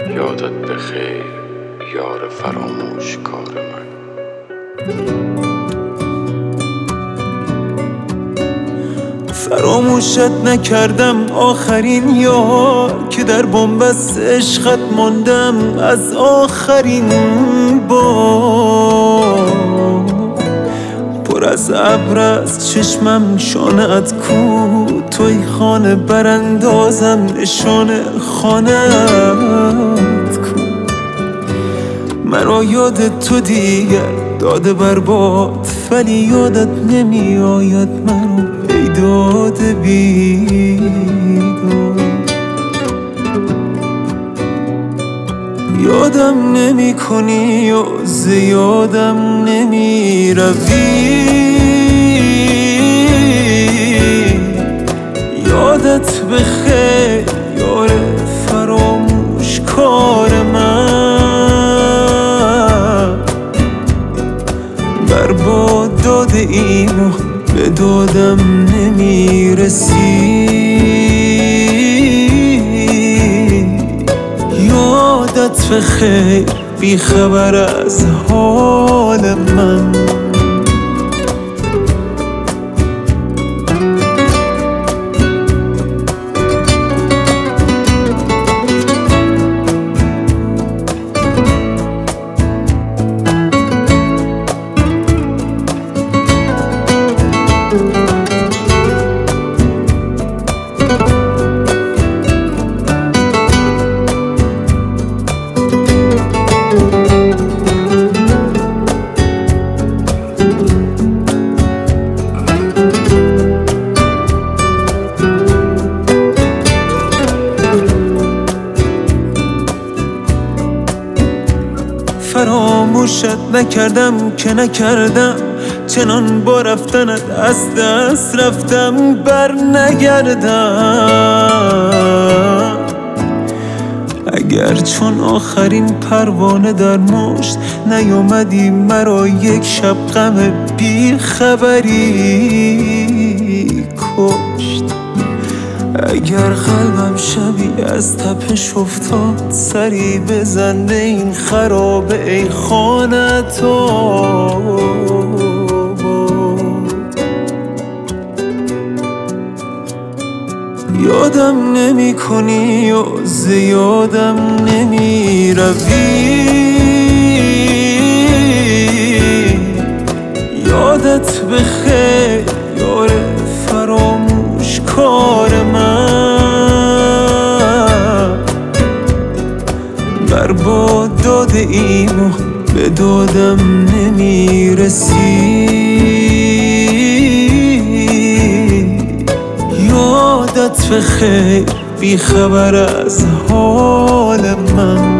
یادت بخیر یار فراموش کار من. فراموشت نکردم آخرین یار که در بنبست عشقت ماندم از آخرین بار. پر از ابر از چشمم شانه‌ات کو، توی خانه براندازم نشانه خانه‌ات کو. مرا یاد تو دیگر داده برباد، ولی یادت نمی آید مرا ای داده بیداد. یادم نمی کنی و زیادم نمی روی، یادت بخیر یار فراموش کار من. برباد داده اینو به دادم نمیرسی، یادت بخیر بی خبر از حال من. فراموشت نکردم که نکردم، چنان با رفتنت از دست رفتم بر نگردم. اگر چون آخرین پروانه در مشت نیامدی مرا یک شب غم بی خبری کشت. اگر قلبم شبی از تپش افتاد، سری بزن به این خرابه ای خانت آباد. یادم نمی کنی و زیادم نمی روی، یادت بخیر یار فراموش کار من. برباد داده اینو به دادم نمیرسی، یادت بخیر بی خبر از حال من.